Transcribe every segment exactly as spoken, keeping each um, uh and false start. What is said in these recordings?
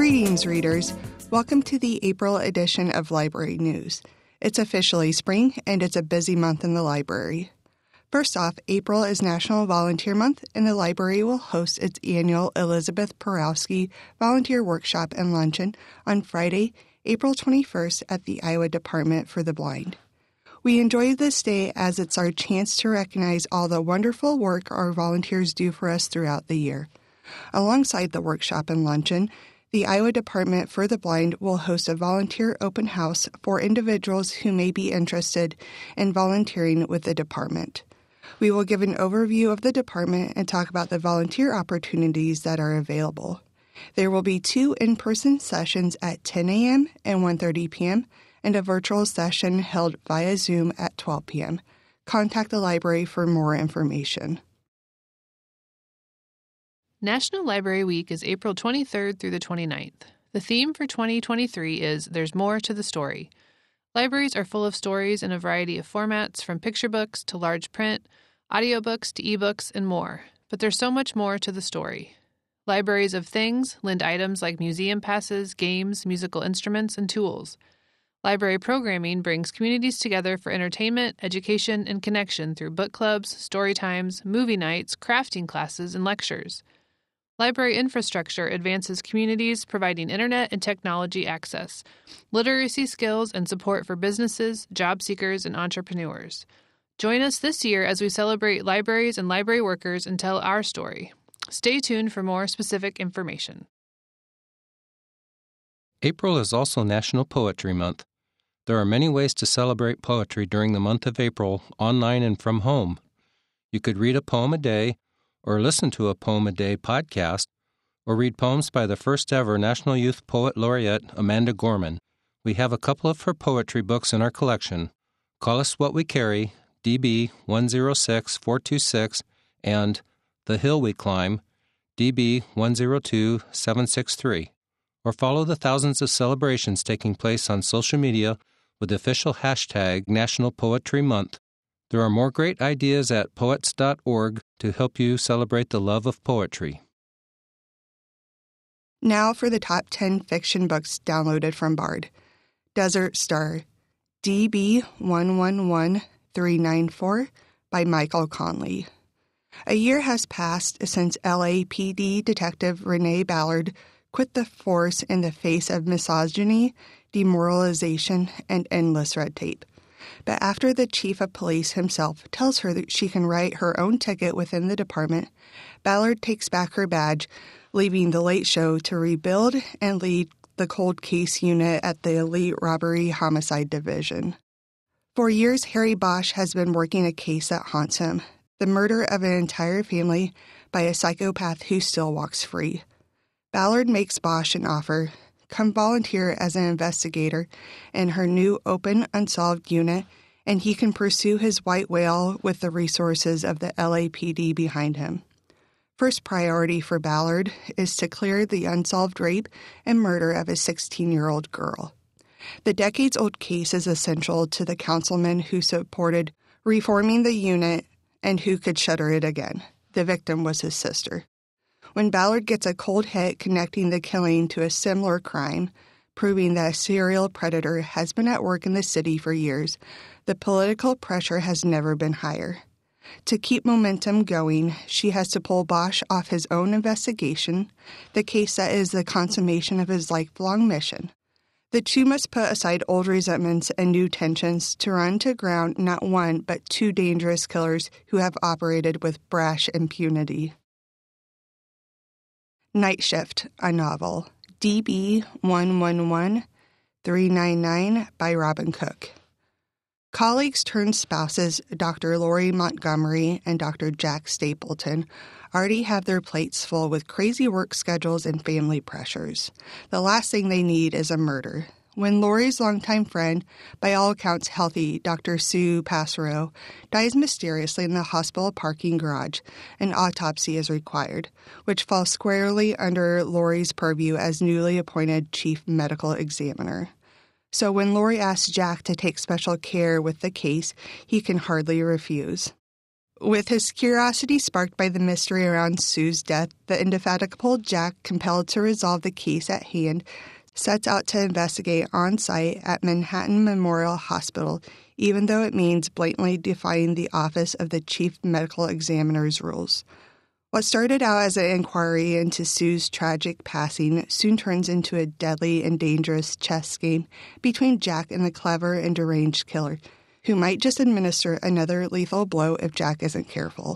Greetings, readers. Welcome to the April edition of Library News. It's officially spring, and it's a busy month in the library. First off, April is National Volunteer Month, and the library will host its annual Elizabeth Porowski Volunteer Workshop and Luncheon on Friday, April twenty-first at the Iowa Department for the Blind. We enjoy this day as it's our chance to recognize all the wonderful work our volunteers do for us throughout the year. Alongside the workshop and luncheon, the Iowa Department for the Blind will host a volunteer open house for individuals who may be interested in volunteering with the department. We will give an overview of the department and talk about the volunteer opportunities that are available. There will be two in-person sessions at ten a.m. and one thirty p.m., and a virtual session held via Zoom at twelve p.m. Contact the library for more information. National Library Week is April twenty-third through the twenty-ninth. The theme for twenty twenty-three is There's More to the Story. Libraries are full of stories in a variety of formats, from picture books to large print, audiobooks to ebooks, and more. But there's so much more to the story. Libraries of things lend items like museum passes, games, musical instruments, and tools. Library programming brings communities together for entertainment, education, and connection through book clubs, story times, movie nights, crafting classes, and lectures. Library infrastructure advances communities, providing internet and technology access, literacy skills, and support for businesses, job seekers, and entrepreneurs. Join us this year as we celebrate libraries and library workers and tell our story. Stay tuned for more specific information. April is also National Poetry Month. There are many ways to celebrate poetry during the month of April, online and from home. You could read a poem a day, or listen to a Poem a Day podcast, or read poems by the first ever National Youth Poet Laureate, Amanda Gorman. We have a couple of her poetry books in our collection, Call Us What We Carry, D B one zero six four two six, and The Hill We Climb, D B one zero two seven six three. Or follow the thousands of celebrations taking place on social media with the official hashtag National Poetry Month. There are more great ideas at poets dot org to help you celebrate the love of poetry. Now for the top ten fiction books downloaded from Bard. Desert Star, D B one one one three nine four by Michael Conley. A year has passed since L A P D Detective Renee Ballard quit the force in the face of misogyny, demoralization, and endless red tape. But after the chief of police himself tells her that she can write her own ticket within the department, Ballard takes back her badge, leaving the Late Show to rebuild and lead the cold case unit at the Elite Robbery Homicide Division. For years, Harry Bosch has been working a case that haunts him, the murder of an entire family by a psychopath who still walks free. Ballard makes Bosch an offer. Come volunteer as an investigator in her new open unsolved unit, and he can pursue his white whale with the resources of the L A P D behind him. First priority for Ballard is to clear the unsolved rape and murder of a sixteen-year-old girl. The decades-old case is essential to the councilman who supported reforming the unit and who could shutter it again. The victim was his sister. When Ballard gets a cold hit connecting the killing to a similar crime, proving that a serial predator has been at work in the city for years, the political pressure has never been higher. To keep momentum going, she has to pull Bosch off his own investigation, the case that is the consummation of his lifelong mission. The two must put aside old resentments and new tensions to run to ground not one but two dangerous killers who have operated with brash impunity. Night Shift, a novel, D B one one one three nine nine by Robin Cook. Colleagues turned spouses Doctor Lori Montgomery and Doctor Jack Stapleton already have their plates full with crazy work schedules and family pressures. The last thing they need is a murder. When Lori's longtime friend, by all accounts healthy, Doctor Sue Passero, dies mysteriously in the hospital parking garage, an autopsy is required, which falls squarely under Lori's purview as newly appointed chief medical examiner. So when Lori asks Jack to take special care with the case, he can hardly refuse. With his curiosity sparked by the mystery around Sue's death, the indefatigable Jack, compelled to resolve the case at hand, sets out to investigate on-site at Manhattan Memorial Hospital, even though it means blatantly defying the Office of the Chief Medical Examiner's rules. What started out as an inquiry into Sue's tragic passing soon turns into a deadly and dangerous chess game between Jack and the clever and deranged killer, who might just administer another lethal blow if Jack isn't careful.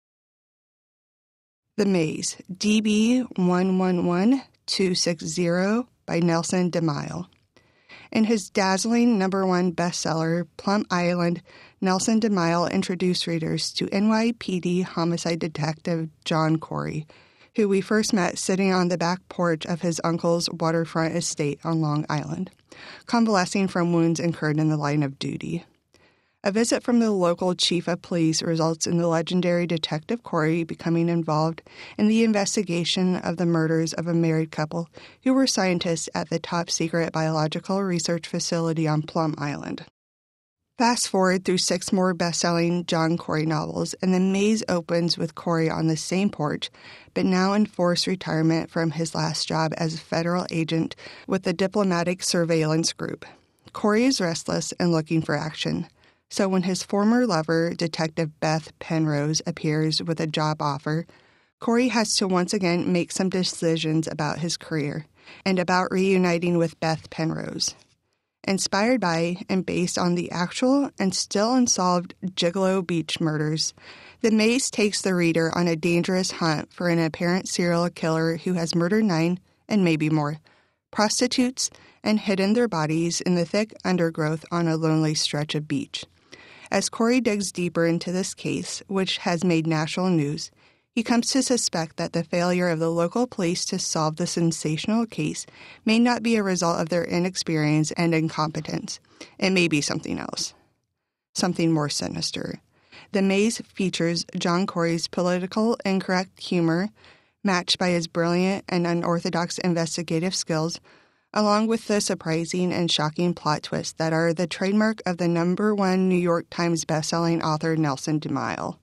The Maze, D B one one one two six zero by Nelson DeMille. In his dazzling number one bestseller, Plum Island, Nelson DeMille introduced readers to N Y P D homicide detective John Corey, who we first met sitting on the back porch of his uncle's waterfront estate on Long Island, convalescing from wounds incurred in the line of duty. A visit from the local chief of police results in the legendary Detective Corey becoming involved in the investigation of the murders of a married couple who were scientists at the top-secret biological research facility on Plum Island. Fast forward through six more best-selling John Corey novels, and The Maze opens with Corey on the same porch, but now in forced retirement from his last job as a federal agent with the Diplomatic Surveillance Group. Corey is restless and looking for action. So when his former lover, Detective Beth Penrose, appears with a job offer, Corey has to once again make some decisions about his career and about reuniting with Beth Penrose. Inspired by and based on the actual and still unsolved Gigolo Beach murders, The Maze takes the reader on a dangerous hunt for an apparent serial killer who has murdered nine, and maybe more, prostitutes and hidden their bodies in the thick undergrowth on a lonely stretch of beach. As Corey digs deeper into this case, which has made national news, he comes to suspect that the failure of the local police to solve the sensational case may not be a result of their inexperience and incompetence. It may be something else. Something more sinister. The Maze features John Corey's political incorrect humor, matched by his brilliant and unorthodox investigative skills, along with the surprising and shocking plot twists that are the trademark of the number one New York Times bestselling author Nelson DeMille.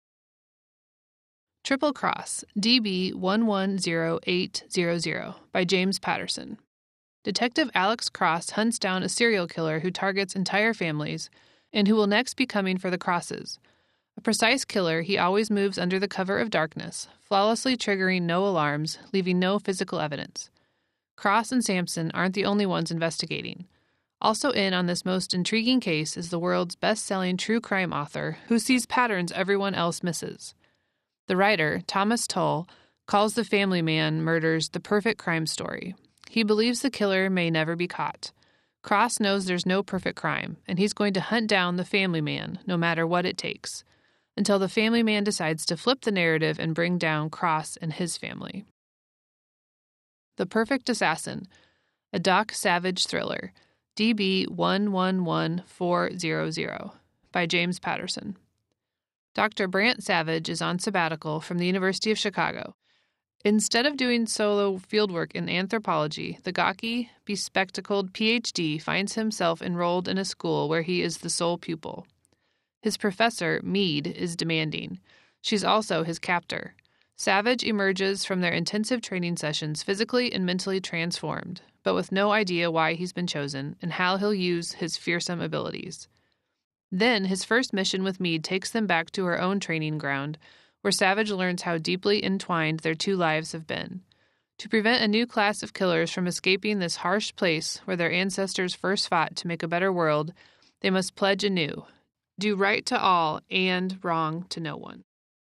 Triple Cross, D B one one zero eight zero zero by James Patterson. Detective Alex Cross hunts down a serial killer who targets entire families and who will next be coming for the Crosses. A precise killer, he always moves under the cover of darkness, flawlessly triggering no alarms, leaving no physical evidence. Cross and Sampson aren't the only ones investigating. Also in on this most intriguing case is the world's best-selling true crime author who sees patterns everyone else misses. The writer, Thomas Tull, calls the Family Man murders the perfect crime story. He believes the killer may never be caught. Cross knows there's no perfect crime, and he's going to hunt down the Family Man, no matter what it takes, until the Family Man decides to flip the narrative and bring down Cross and his family. The Perfect Assassin, a Doc Savage thriller, D B one one one four zero zero, by James Patterson. Doctor Brant Savage is on sabbatical from the University of Chicago. Instead of doing solo fieldwork in anthropology, the gawky, bespectacled P H D finds himself enrolled in a school where he is the sole pupil. His professor, Mead, is demanding. She's also his captor. Savage emerges from their intensive training sessions physically and mentally transformed, but with no idea why he's been chosen and how he'll use his fearsome abilities. Then his first mission with Mead takes them back to her own training ground, where Savage learns how deeply entwined their two lives have been. To prevent a new class of killers from escaping this harsh place where their ancestors first fought to make a better world, they must pledge anew, do right to all and wrong to no one.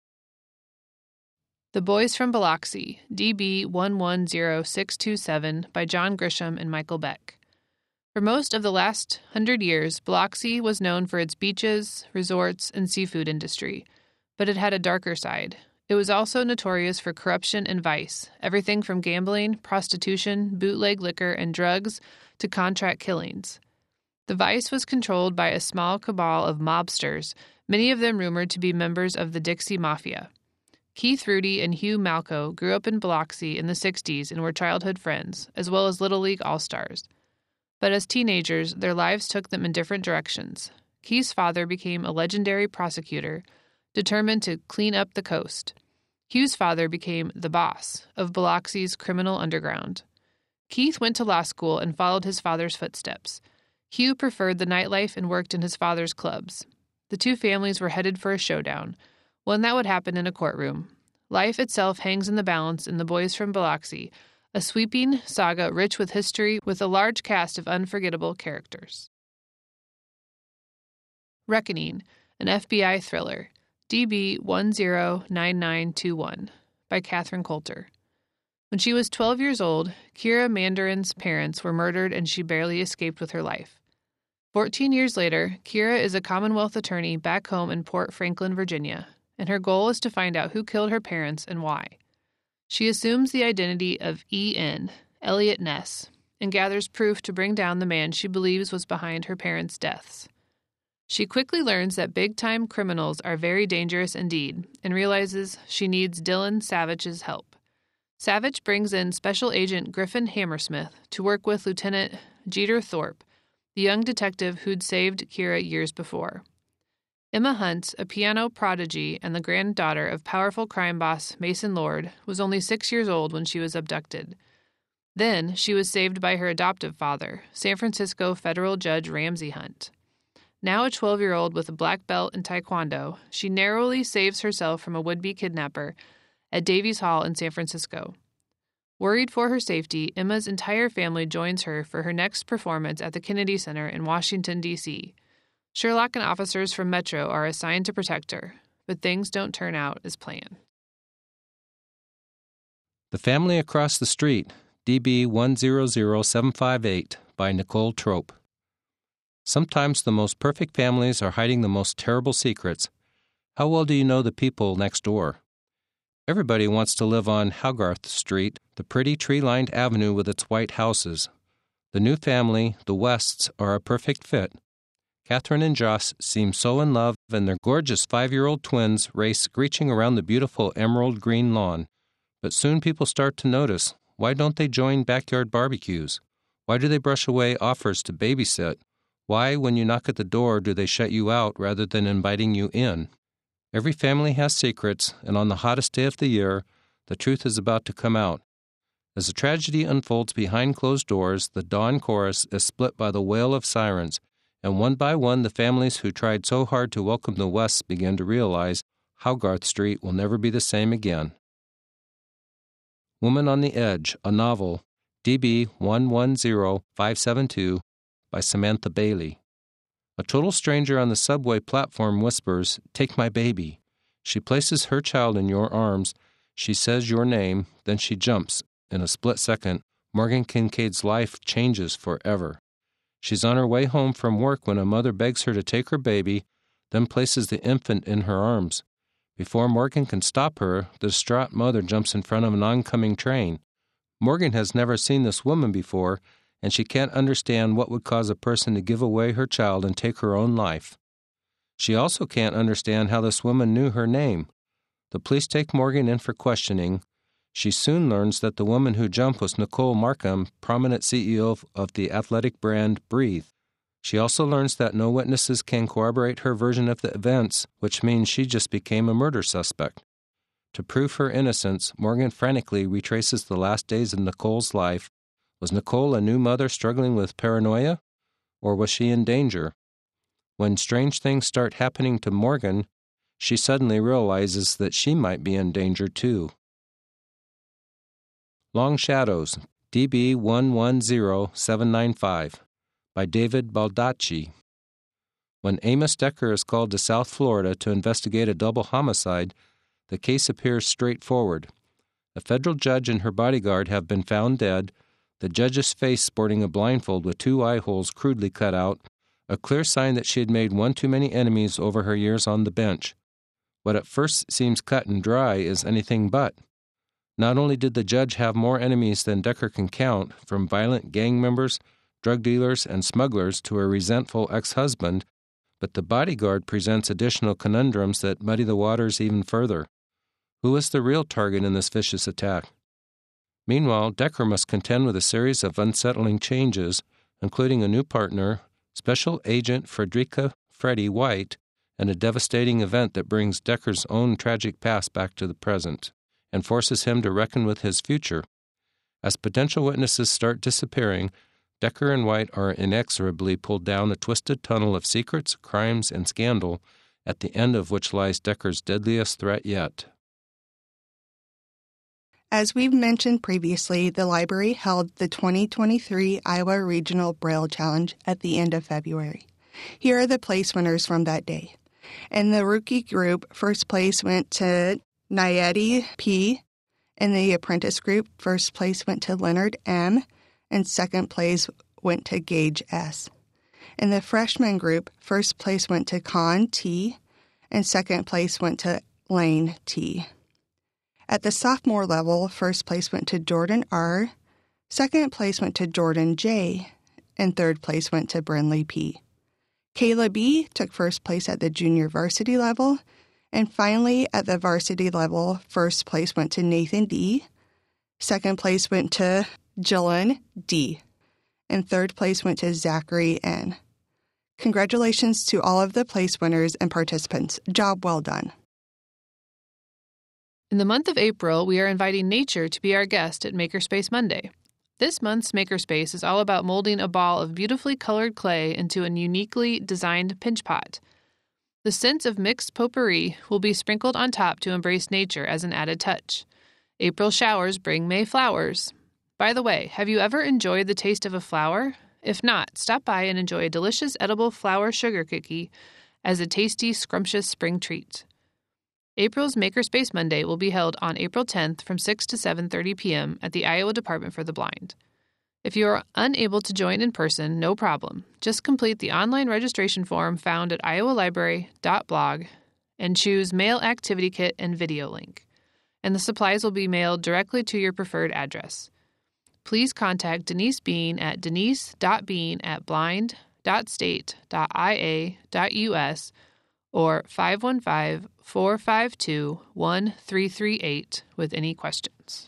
The Boys from Biloxi, D B one one zero six two seven, by John Grisham and Michael Beck. For most of the last hundred years, Biloxi was known for its beaches, resorts, and seafood industry, but it had a darker side. It was also notorious for corruption and vice, everything from gambling, prostitution, bootleg liquor, and drugs to contract killings. The vice was controlled by a small cabal of mobsters, many of them rumored to be members of the Dixie Mafia. Keith Rudy and Hugh Malco grew up in Biloxi in the sixties and were childhood friends, as well as Little League All-Stars. But as teenagers, their lives took them in different directions. Keith's father became a legendary prosecutor. determined to clean up the coast. Hugh's father became the boss of Biloxi's criminal underground. Keith went to law school and followed his father's footsteps. Hugh preferred the nightlife and worked in his father's clubs. The two families were headed for a showdown, one that would happen in a courtroom. Life itself hangs in the balance in The Boys from Biloxi, a sweeping saga rich with history with a large cast of unforgettable characters. Reckoning, an F B I thriller, D B one zero nine nine two one, by Catherine Coulter. When she was twelve years old, Kira Mandarin's parents were murdered and she barely escaped with her life. Fourteen years later, Kira is a Commonwealth attorney back home in Port Franklin, Virginia, and her goal is to find out who killed her parents and why. She assumes the identity of E N, Elliot Ness, and gathers proof to bring down the man she believes was behind her parents' deaths. She quickly learns that big-time criminals are very dangerous indeed and realizes she needs Dylan Savage's help. Savage brings in Special Agent Griffin Hammersmith to work with Lieutenant Jeter Thorpe, the young detective who'd saved Kira years before. Emma Hunt, a piano prodigy and the granddaughter of powerful crime boss Mason Lord, was only six years old when she was abducted. Then she was saved by her adoptive father, San Francisco federal judge Ramsey Hunt. Now a twelve-year-old with a black belt in Taekwondo, she narrowly saves herself from a would-be kidnapper at Davies Hall in San Francisco. Worried for her safety, Emma's entire family joins her for her next performance at the Kennedy Center in Washington, D C Sherlock and officers from Metro are assigned to protect her, but things don't turn out as planned. The Family Across the Street, D B one zero zero seven five eight, by Nicole Trope. Sometimes the most perfect families are hiding the most terrible secrets. How well do you know the people next door? Everybody wants to live on Hogarth Street, the pretty tree-lined avenue with its white houses. The new family, the Wests, are a perfect fit. Catherine and Joss seem so in love, and their gorgeous five-year-old twins race screeching around the beautiful emerald green lawn. But soon people start to notice, why don't they join backyard barbecues? Why do they brush away offers to babysit? Why, when you knock at the door, do they shut you out rather than inviting you in? Every family has secrets, and on the hottest day of the year, the truth is about to come out. As the tragedy unfolds behind closed doors, the dawn chorus is split by the wail of sirens, and one by one the families who tried so hard to welcome the Wests begin to realize Hogarth Street will never be the same again. Woman on the Edge, a novel, D B one one zero five seven two, by Samantha Bailey. A total stranger on the subway platform whispers, "Take my baby." She places her child in your arms. She says your name, then she jumps. In a split second, Morgan Kincaid's life changes forever. She's on her way home from work when a mother begs her to take her baby, then places the infant in her arms. Before Morgan can stop her, the distraught mother jumps in front of an oncoming train. Morgan has never seen this woman before, and she can't understand what would cause a person to give away her child and take her own life. She also can't understand how this woman knew her name. The police take Morgan in for questioning. She soon learns that the woman who jumped was Nicole Markham, prominent C E O of the athletic brand Breathe. She also learns that no witnesses can corroborate her version of the events, which means she just became a murder suspect. To prove her innocence, Morgan frantically retraces the last days of Nicole's life. Was Nicole a new mother struggling with paranoia? Or was she in danger? When strange things start happening to Morgan, she suddenly realizes that she might be in danger too. Long Shadows, D B one one zero seven nine five, by David Baldacci. When Amos Decker is called to South Florida to investigate a double homicide, the case appears straightforward. A federal judge and her bodyguard have been found dead, the judge's face sporting a blindfold with two eye holes crudely cut out, a clear sign that she had made one too many enemies over her years on the bench. What at first seems cut and dry is anything but. Not only did the judge have more enemies than Decker can count, from violent gang members, drug dealers, and smugglers to a resentful ex-husband, but the bodyguard presents additional conundrums that muddy the waters even further. Who is the real target in this vicious attack? Meanwhile, Decker must contend with a series of unsettling changes, including a new partner, Special Agent Frederica Freddie White, and a devastating event that brings Decker's own tragic past back to the present and forces him to reckon with his future. As potential witnesses start disappearing, Decker and White are inexorably pulled down a twisted tunnel of secrets, crimes, and scandal, at the end of which lies Decker's deadliest threat yet. As we've mentioned previously, the library held the twenty twenty-three Iowa Regional Braille Challenge at the end of February. Here are the place winners from that day. In the rookie group, first place went to Nayeti P. In the apprentice group, first place went to Leonard M., and second place went to Gage S. In the freshman group, first place went to Con T., and second place went to Lane T. At the sophomore level, first place went to Jordan R., second place went to Jordan J., and third place went to Brinley P. Kayla B. took first place at the junior varsity level, and finally, at the varsity level, first place went to Nathan D., second place went to Jillian D., and third place went to Zachary N. Congratulations to all of the place winners and participants. Job well done. In the month of April, we are inviting nature to be our guest at Makerspace Monday. This month's Makerspace is all about molding a ball of beautifully colored clay into a uniquely designed pinch pot. The scents of mixed potpourri will be sprinkled on top to embrace nature as an added touch. April showers bring May flowers. By the way, have you ever enjoyed the taste of a flower? If not, stop by and enjoy a delicious edible flower sugar cookie as a tasty, scrumptious spring treat. April's Makerspace Monday will be held on April tenth from six to seven thirty p.m. at the Iowa Department for the Blind. If you are unable to join in person, no problem. Just complete the online registration form found at iowa library dot blog and choose Mail Activity Kit and Video Link, and the supplies will be mailed directly to your preferred address. Please contact Denise Bean at denise dot bean at blind dot state dot i a dot u s or five one five, four five two, one three three eight with any questions.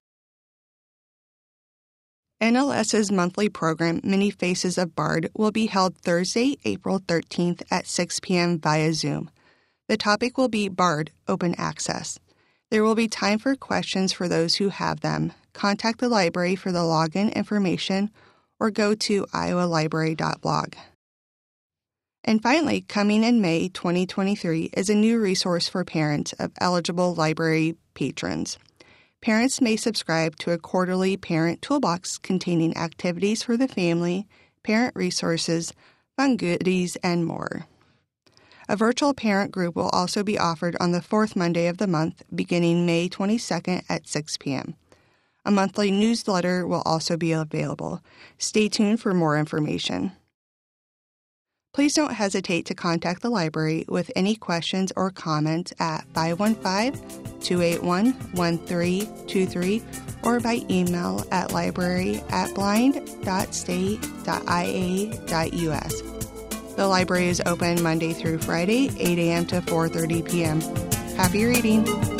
N L S's monthly program, Many Faces of Bard, will be held Thursday, April thirteenth at six p.m. via Zoom. The topic will be Bard, Open Access. There will be time for questions for those who have them. Contact the library for the login information or go to iowa library dot blog. And finally, coming in May twenty twenty-three is a new resource for parents of eligible library patrons. Parents may subscribe to a quarterly parent toolbox containing activities for the family, parent resources, fun goodies, and more. A virtual parent group will also be offered on the fourth Monday of the month, beginning May twenty-second at six p.m. A monthly newsletter will also be available. Stay tuned for more information. Please don't hesitate to contact the library with any questions or comments at five one five, two eight one, one three two three or by email at library at blind dot state dot i a dot u s. The library is open Monday through Friday, eight a.m. to four thirty p.m. Happy reading!